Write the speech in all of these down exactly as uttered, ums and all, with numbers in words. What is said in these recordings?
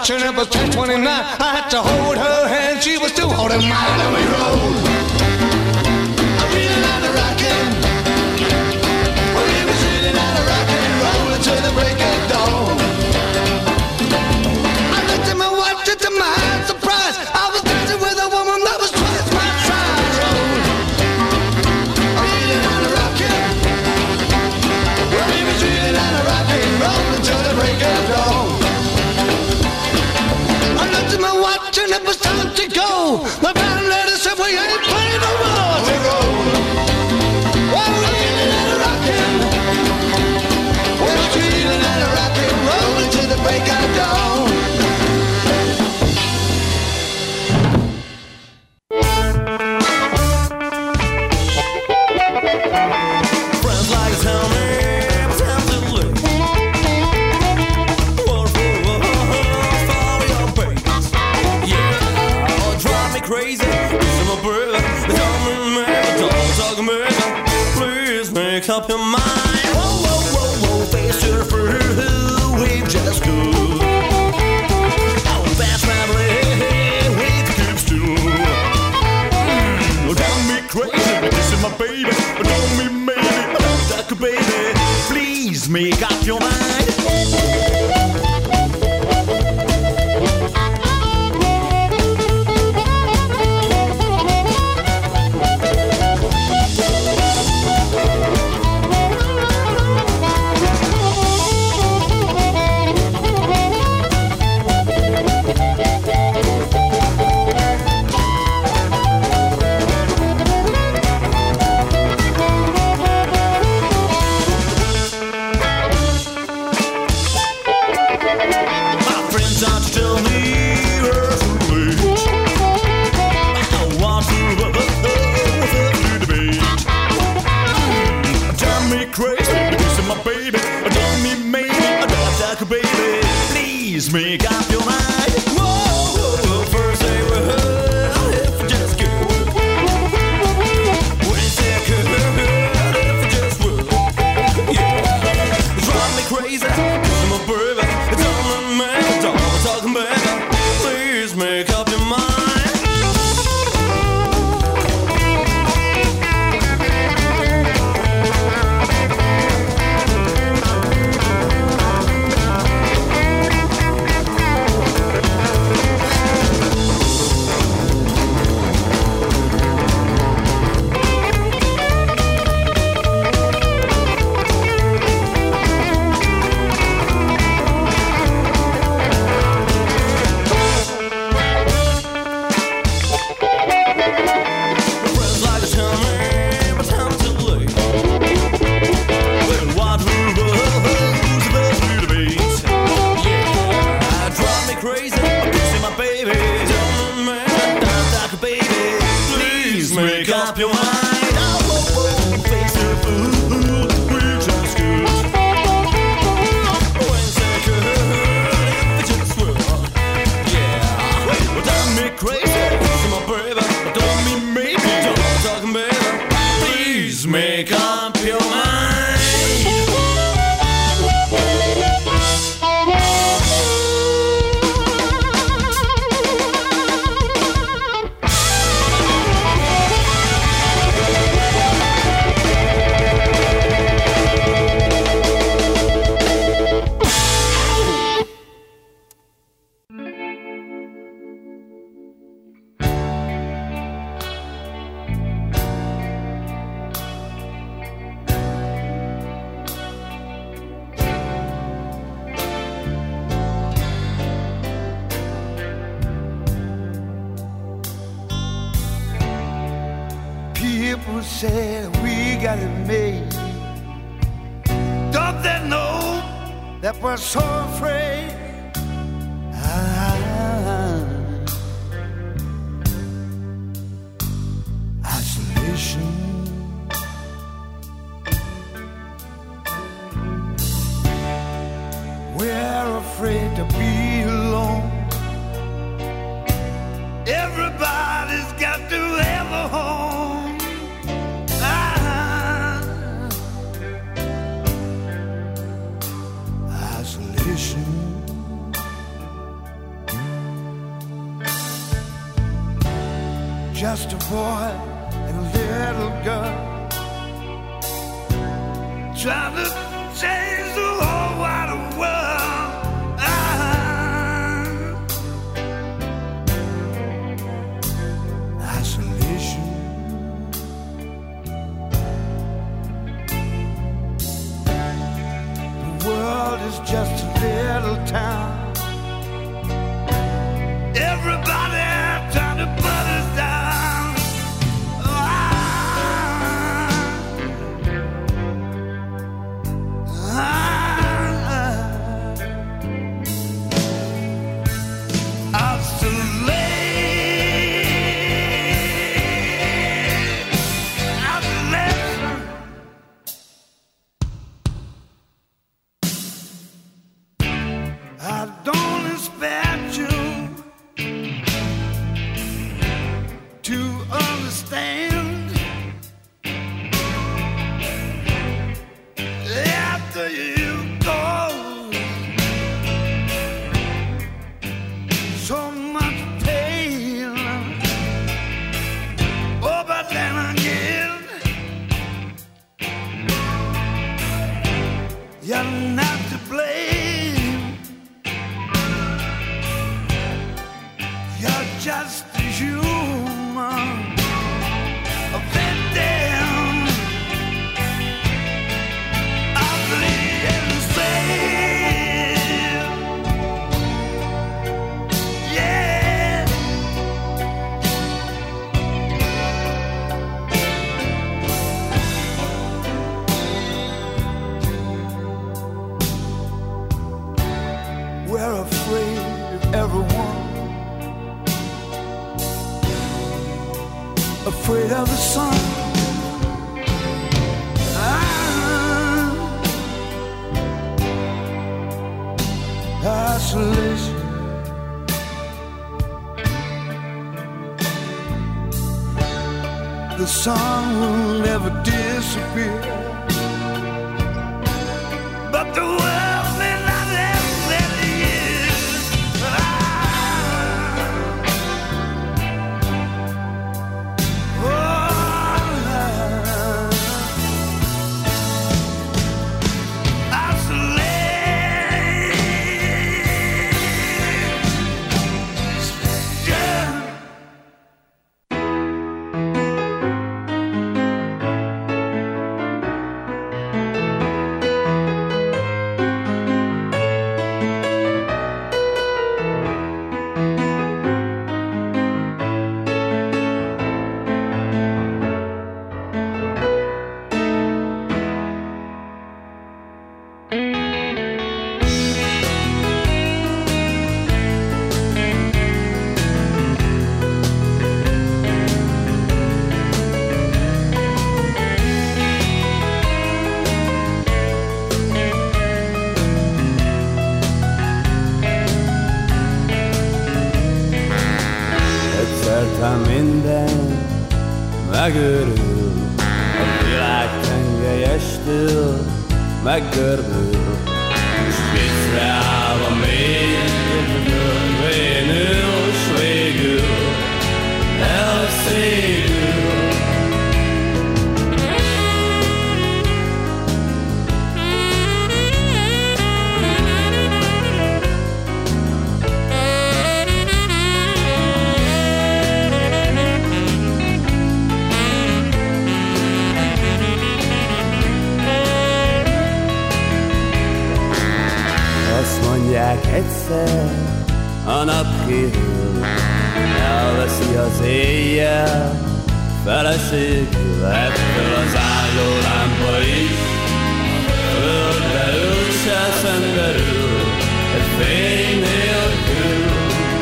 watching, it was ten twenty-nine. I had to hold her hand, she was still holding mine, and we rolled. I really like the rockin'. We was really like the rockin', rollin' till the break of dawn. I looked at my watch, to my surprise, I was dancing with a woman that was twice my size. I really like the rockin'. We was really like the rockin', rollin' till the break of dawn. I looked at my watch and it was time to go. My band lady said we ain't playing no more to go. Well, we really let it rockin'. Well, we really let it rockin', rollin' till the break of dawn. Friends like to tell me it's time to live. Crazy, it's my brother. Tell me, man, don't talk to me. Please make up your mind. Whoa, whoa, whoa, whoa, face to the fruit, we've just good. Our best family, we keep still. Mm, don't be crazy, this is my baby. Don't be maybe, don't talk, baby. Please make up your mind. Make up your mind. Whoa, first they were hurt, if it just good. When second, if it just would. Yeah, drive me crazy, I'm a baby. It's on the man, don't talking baby. Please make up your mind. People said we got it made. Don't they know that we're so afraid? Ah, isolation. We're afraid to be alone. Everybody's got to have a home. Ah, isolation. just a boy and a little girl trying to change the whole wide world. Ah, isolation. The world is just a little town. Everybody trying to put us down. Ah, ah, isolate, isolation. I don't expect you to understand after you go. So much pain. Oh, but then again, you're not to blame. You're just a human, a victim of the insane. Yeah. We're afraid of everyone. Afraid of the sun. Ah, isolation. The sun will never disappear, but the world may not have many years. Ah, minden megőrül, a világ tengelyestől meggörbül, és viccre állva még vénül, s végül elszégül. Mondják egyszer, a nap kihűl, elveszi az éjjel, feleségül ettől az álló lámpa is. Földre ül, se szemberül, egy fény nélkül.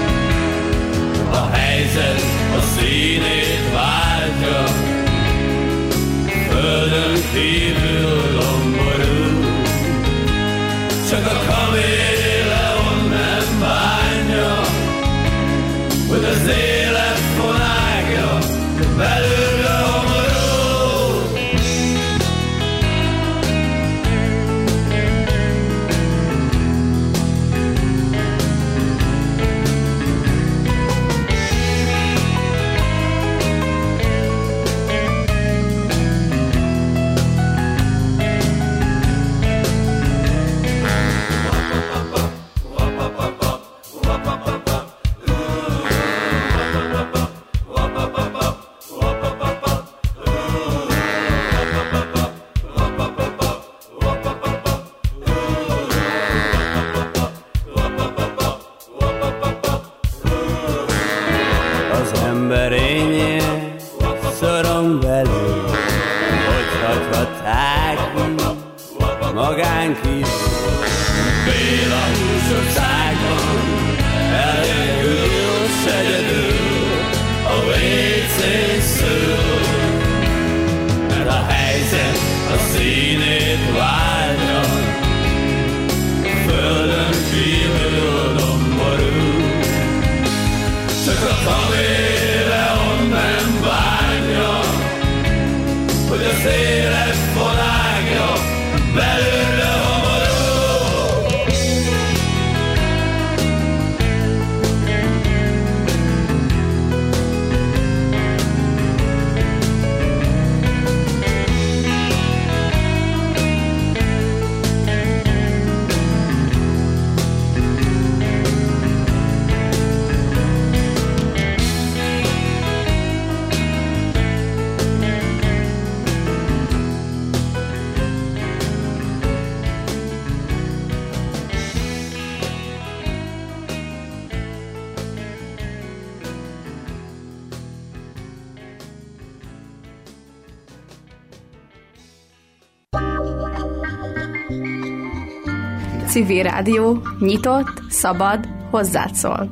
A helyzet a színét váltja, földön kívül lomborul. Csak a kaméleon nem bánja, hogy az élet fonákja belülre homorul. magán kívül. Béla húsországban elégül egyedül a vécén szül, mert a helyzet a színét váltja, földön kívül domború. Csak a kaméleon nem bánja, hogy az élet fonágja belőle hamar. Civil Rádió, nyitott, szabad, hozzád szól.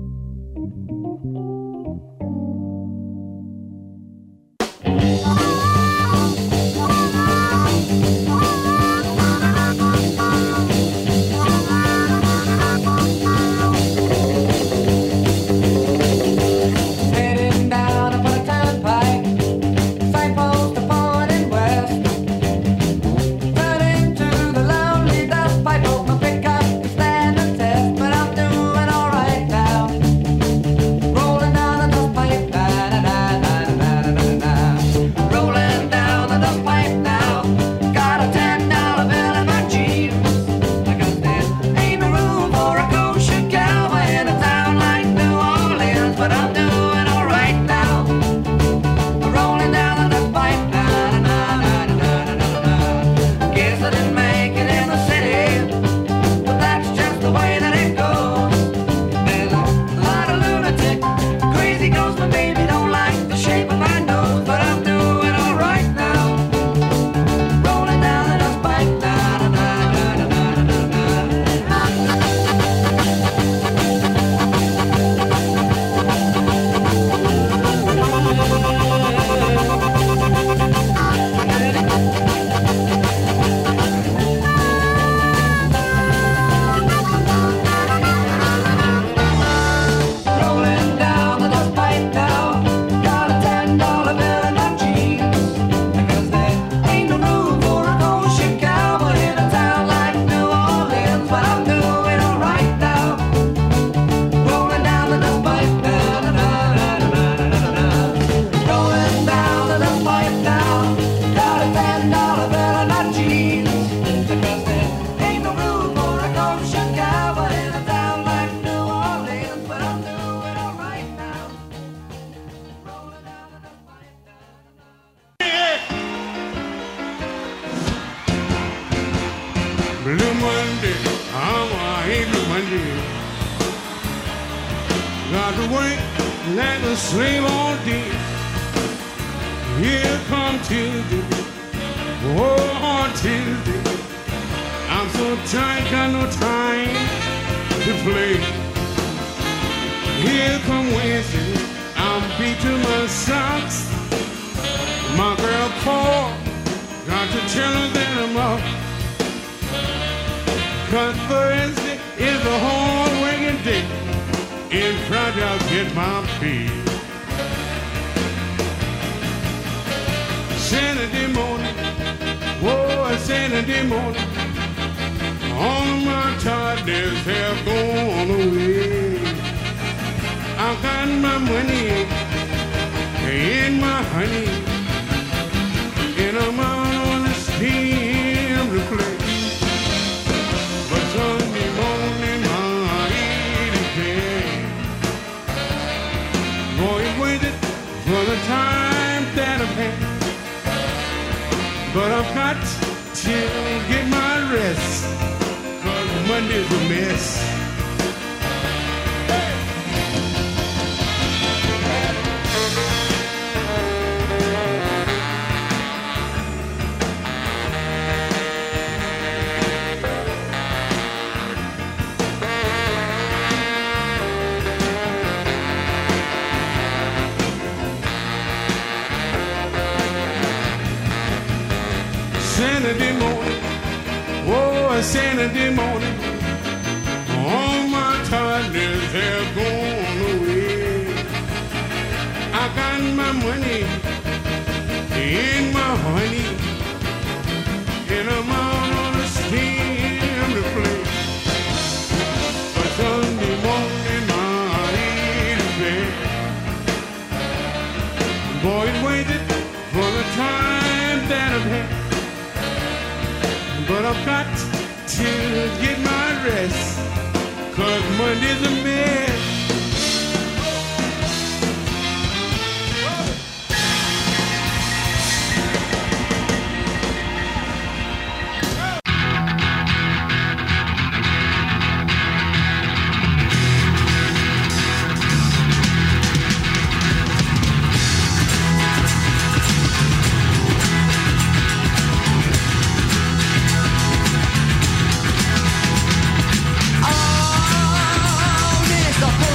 Blue Monday, oh, I hate Blue Monday. Got to work like a slave all day. Here come Tuesday, oh, Tuesday. I'm so tired, got no time to play. Here come Wednesday, I'm beat to my socks. My girl called, got to tell her that I'm up. Cause Thursday is a hard working day. In Friday I'll get my pay. Saturday morning, whoa, Saturday morning, all of my tiredness have gone away. I've got my money and my honey, and I'm out on the steam to play. But Sunday morning, my eating pain, boy, waited for the time that I've had. But I've got to get my rest, cause Monday's a mess. a Saturday morning, all my tiredness has gone away. I got my money and my honey, and I'm out on the steam to play. But Sunday morning I ain't in bed. Boys waited for the time that I've had, but I've got to get my rest, 'cause Monday's a mess. Oh, Mister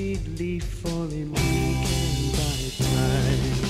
sweet leaf falling weak and by time.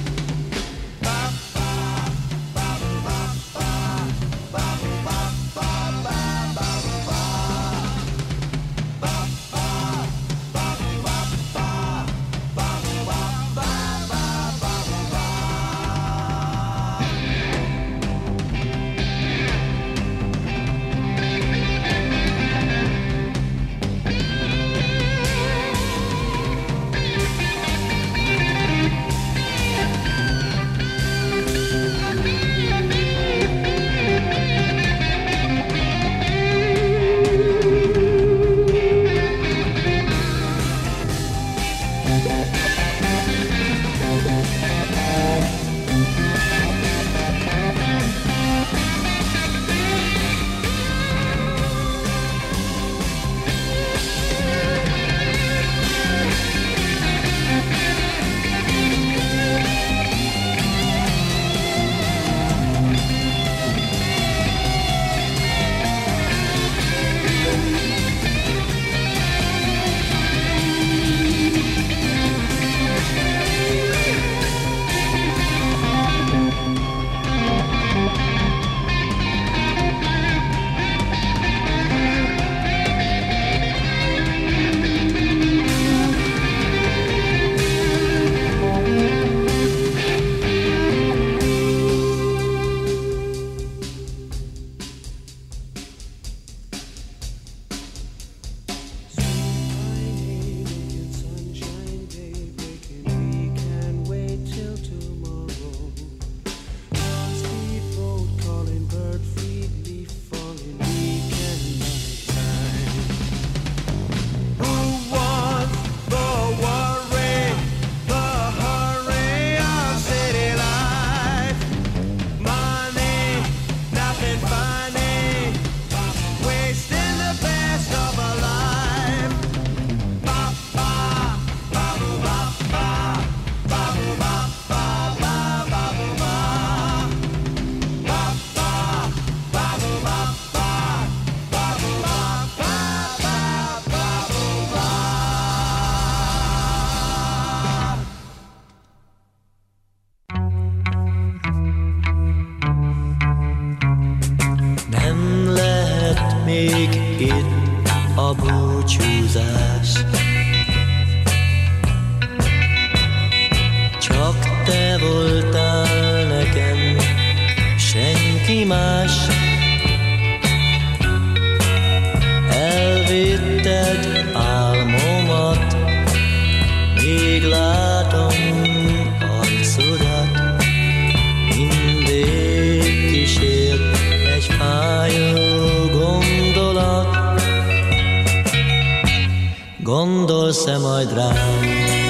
Gondolsz-e majd rám,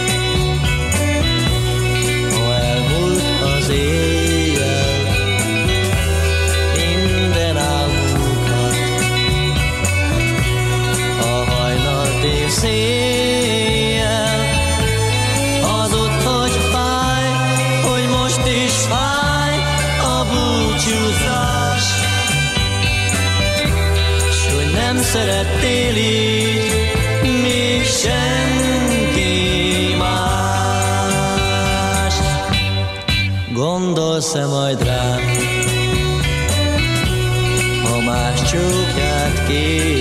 ha elmúlt az éjjel, minden álmunkat, a hajnalt év széjjel, hazud, hogy fáj, hogy most is fáj a búcsúzás, s hogy nem szerettél így még senki más. Gondolsz-e majd rám, ha más csókját kér,